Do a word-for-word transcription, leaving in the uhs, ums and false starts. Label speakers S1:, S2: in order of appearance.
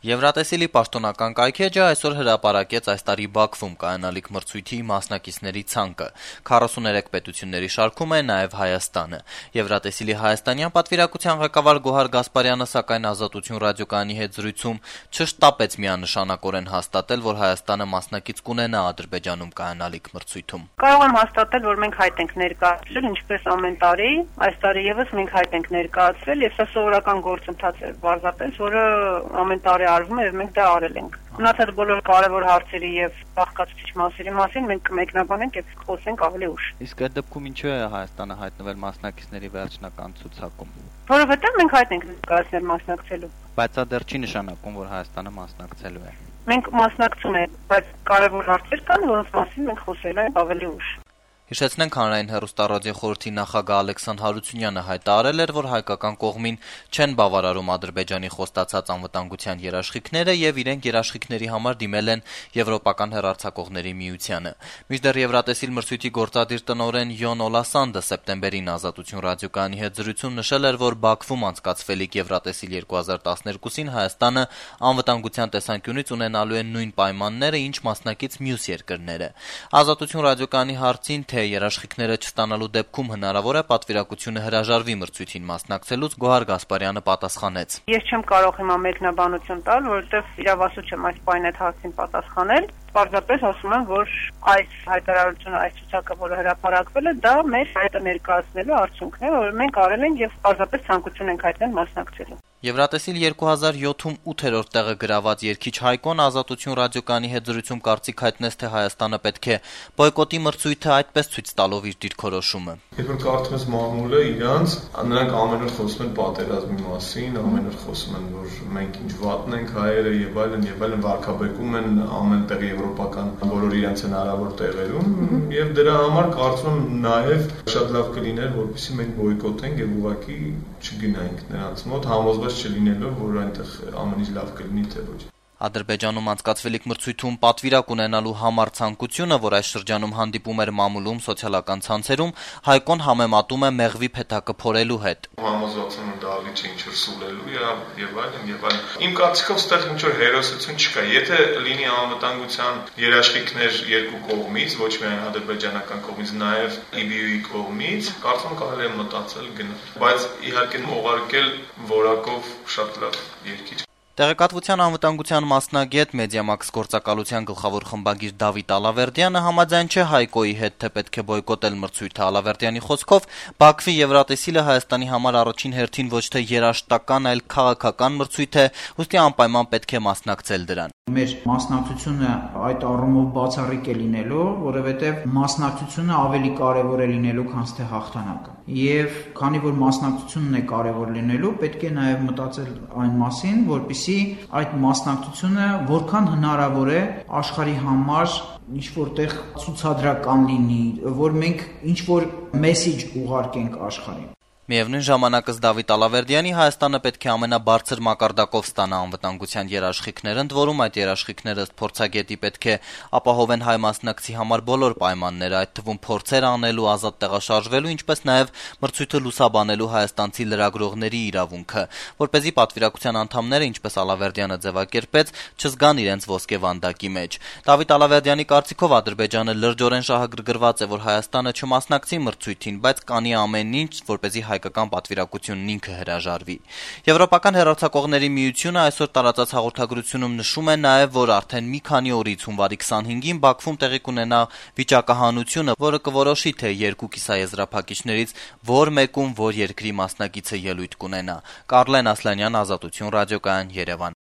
S1: Եվրատեսիլի պաշտոնական կայքէջը այսօր հրապարակեց այս տարի Բաքվում կայանալիք մրցույթի մասնակիցների ցանկը։ քառասուներեք պետությունների շարքում է նաև Հայաստանը։ Եվրատեսիլի հայաստանյան պատվիրակության ղեկավար Գոհար Գասպարյանը սակայն Ազատություն ռադիոկայանի հետ զրույցում չշտապեց միանշանակորեն հաստատել, որ Հայաստանը մասնակից կունենա Ադրբեջանում կայանալիք մրցույթում։
S2: Կարող եմ հաստատել, որ մենք հայտ ենք ներկայացրել, ինչպես ամեն տարի, այս տարի եւս մենք հայտ ենք ներկայացրել, եւ սա սովորական գործընթաց է, բարձրապես, որը ամեն տարի արվում է եւ մենք դա արել ենք։ Մնացած բոլոր կարևոր հարցերի եւ բաղկացուցիչ մասերի մասին մենք կմեկնաբանենք եւ խոսենք ավելի ուշ։
S3: Իսկ այդ դեպքում ինչու է Հայաստանը հայտնվել մասնակիցների վերջնական ցուցակում։
S2: Որովհետեւ մենք հայտ ենք ներկայացնել մասնակցելու։
S3: Բայց դա դեռ չի նշանակում, որ Հայաստանը մասնակցելու է։
S2: Մենք մասնակցում ենք, բայց կարևոր հարցեր կան, որոնց մասին մենք խոսելու ենք ավելի ուշ։
S1: Հիշեցնենք, հանրային հեռուստառադիոխորհրդի նախագահ Ալեքսան Հարությունյանը հայտարարել էր, որ հայկական կողմին չեն բավարարում Ադրբեջանի խոստացած անվտանգության երաշխիքները եւ իրենք երաշխիքների համար դիմել են Եվրոպական հեռարձակողների միությանը։ Մինչդեռ Եվրատեսիլ մրցույթի գործադիր տնօրեն Յոն Օլասանդը սեպտեմբերին Ազատություն ռադիոկայանի հետ զրույցում նշել էր, որ Բաքվում անցկացվելիք Եվրատեսիլ երկու հազար տասներկուսին Հայաստանը անվտանգության տեսանկյունից ունենալու է նույն պայմանները, ինչ մասնակից մյուս երկրները։ Ազատություն ռադիոկայանի հարցին թե երաշխիքները չստանալու դեպքում հնարավոր է պատվիրակությունը հրաժարվի մրցույթին մասնակցելուց, Գոհար Գասպարյանը պատասխանեց.
S2: Ես չեմ կարող հիմա մեկնաբանություն տալ, որովհետև իրավասու չեմ այս պայն այդ հարցին պատասխանել։ Պարզապես ասում եմ, որ այս հայտարարությունը, այս ցուցակը, որը հրապարակվել է, դա մեր հայտը ներկայացնելու արդյունքն է, որ մենք արել ենք եւ պարզապես ցանկություն ենք հայտնել մասնակցելու։
S1: Եվրատեսիլ երկու հազար յոթում ութերորդ տեղը գրաված երգիչ Հայկոն Ազատություն ռադիոկայանի հետ զրույցում կարծիք հայտնեց, թե Հայաստանը պետք է բոյկոտի մրցույթը, այդպես ցույց տալով իր դիրքորոշումը։
S4: Երբ որ կարդում ես մամուլը իրանց, նրանք ամեն օր խոսում են պատերազմի մասին, ամեն օր խոսում են, որ մենք ինչ վատն ենք հայերը եւ այլն եւ այլն, վարկաբեկում են ամենտեղ եվրոպական բոլոր իրենց հնարավոր տեղերում եւ դրա համար կարծում եմ նաեւ շատ լավ կլիներ, որպեսզի մենք բոյկոտենք եւ ուղղակի չգնայինք նրանց մոտ համոզված չլինելով, որ այնտեղ ամեն ինչ լավ կլինի թե ոչ։
S1: Ադրբեջանում անցկացվելիք մրցույթում պատվիրակ ունենալու համար ցանկությունը, որ այս շրջանում հանդիպում էր մամուլում, սոցիալական ցանցերում, Հայկոն համեմատում է մեղվի փեթակը փորելու հետ։
S4: Համոզված եմ, դա ավելի չէ ինչ-որ սուլելու եւ այլն եւ այլն։ Իմ կարծիքով ստեղ ինչ-որ հերոսություն չկա։ Եթե լինի անվտանգության երաշխիքներ երկու կողմից, ոչ միայն ադրբեջանական կողմից, նաեւ ի բի յու-ի կողմից, կարծում կարելի է մտածել գնալ։ Բայց իհարկե ուղարկել որակով շատ լավ երկիչ։
S1: Տեղեկատվության անվտանգության մասնագետ Մեդիամաքս գործակալության գլխավոր խմբագիր Դավիթ Ալավերդյանը համաձայն չէ Հայկոյի հետ, թե պետք է բոյկոտել մրցույթը։ Ալավերդյանի խոսքով Բաքվի Եվրատեսիլը Հայաստանի համար առաջին հերթին ոչ թե երաժշտական, այլ քաղաքական մրցույթ է, ուստի անպայման պետք է մասնակցել դրան։
S5: Մեր մասնակցությունը այդ առումով բացառիկ է լինելու, որովհետև մասնակցությունը ավելի կարևոր է լինելու, քան թե հաղթանակը։ Եվ քանի որ մասնակցությունն է կարևոր լինելու, պետք է նաև մտածել այն մասին, որպեսզի այդ մասնակցությունը որքան հնարավոր է աշխարհի համար ինչ որտեղ ցուցադրական լինի, որ մենք ինչ որ մեսեջ ուղարկենք աշխարհին։
S1: Միևնույն ժամանակ ըստ Դավիթ Ալավերդյանի Հայաստանը պետք է ամենաբարձր մակարդակով ստանա անվտանգության երաշխիքներ, ընդ որում այդ երաշխիքները ըստ փորձագետի պետք է ապահովեն հայ մասնակցի համար բոլոր պայմանները, այդ թվում փորձեր անելու, ազատ տեղաշարժվելու, ինչպես նաև մրցույթը լուսաբանելու հայաստանցի լրագրողների իրավունքը, որպեսզի պատվիրակության անդամները, ինչպես Ալավերդյանը ձևակերպեց, չզգան իրենց ոսկե վանդակի մեջ։ Դավիթ Ալավերդյանի կարծիքով Ադրբեջանը լրջորեն շահագրգռված է, որ Հայաստանը չմասնակցի մրցույթին, բայց կանի ամեն ինչ, որպեսզի հայկական պատվիրակությունն ինքը հրաժարվի։ Եվրոպական հեռարձակողների միությունը այսօր տարածած հաղորդագրությունում նշում է նաև, որ արդեն մի քանի օրից հունվարի քսանհինգին Բաքվում տեղի կունենա վիճակահանությունը, որը կորոշի, թե երկու կիսաեզրափակիչներից որ մեկում որ երկրի մասնակիցը ելույթ կունենա։ Կարլեն Ասլանյան, Ազատություն ռադիոկայան, Երևան։